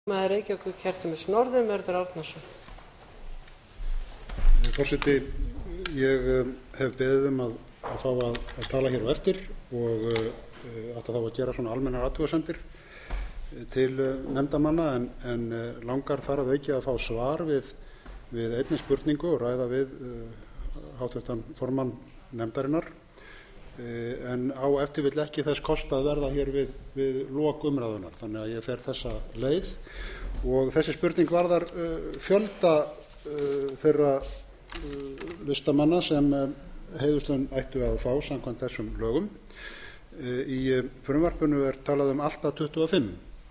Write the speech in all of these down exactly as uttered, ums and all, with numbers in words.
Maður Reykjavíkurkjördæmis norður, Mörður Árnason. Forseti, ég hef beðið um að, að fá að, að tala hér á eftir og uh, ætla þá að gera svona almennar athugasemdir til uh, nefndarmanna en, en uh, langar þar að auki að fá svar við, við einni spurningu og ræða við uh, háttvirtan formann nefndarinnar uh, en á eftir vill ekki þess kost að verða hér við, við lok umræðunar, þannig að ég fer þessa leið og þessi spurning varðar uh, fjölda uh, þeirra listamanna sem heiðurslaun ættu að fá samkvæmt þessum lögum. Í frumvarpinu er talað um allt að tuttugu og fimm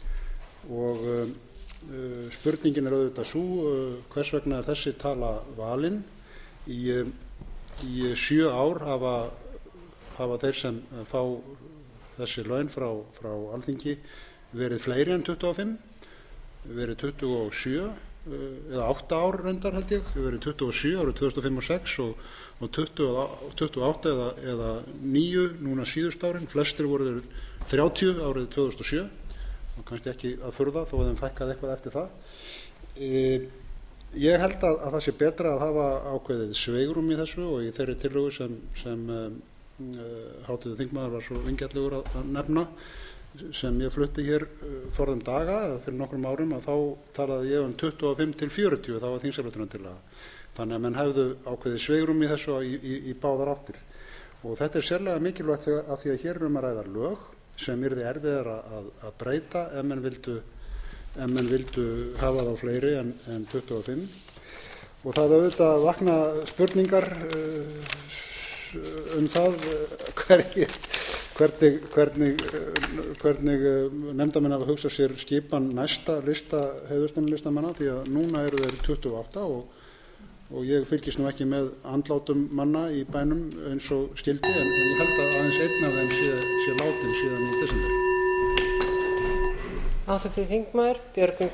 og spurningin er auðvitað sú hvers vegna er þessi tala valin. Í, í sjö ár hafa, hafa þeir sem fá þessi laun frá, frá Alþingi verið fleiri en tuttugu og fimm, verið tuttugu og sjö eða átta ár reyndar held ég, við verið tuttugu og sjö árið tvö þúsund og fimm og sex og, og tuttugu, tuttugu og átta eða, eða níu núna síðust árin, flestir voru þeir þrjátíu árið tvö þúsund og sjö og kannski ekki að furða þó að þeim fækkaði eitthvað eftir það. E, ég held að, að það sé betra að hafa ákveðið sveigrum í þessu og í þeirri tillögu sem, sem um, háttvirtur þingmaður var svo vingjarnlegur að, að nefna sem ég flutti hér forðum daga eða fyrir nokkrum árum að þá talaði ég um tuttugu og fimm til fjörutíu, þá var þingsályktunartillaga, þannig að menn hefðu ákveðið sveigrum í þessu í, í, í báðar áttir og þetta er sérlega mikilvægt af því að hér er um að ræða lög sem yrði erfiðara að, að breyta ef menn vildu, ef menn vildu hafa þá fleiri en, en tuttugu og fimm og það auðvitað vakna spurningar uh, um það hverjir Hvernig, hvernig, hvernig nefndarmenn hafa hugsað sér skipan næsta lista heiðurslaunalistamanna því að núna eru þeir tuttugu og átta og, og ég fylgist nú ekki með andlátum manna í bænum eins og skyldi en, en ég held að aðeins einn af þeim sé, sé látin síðan í desember. Háttvirtur þingmaður Björgvin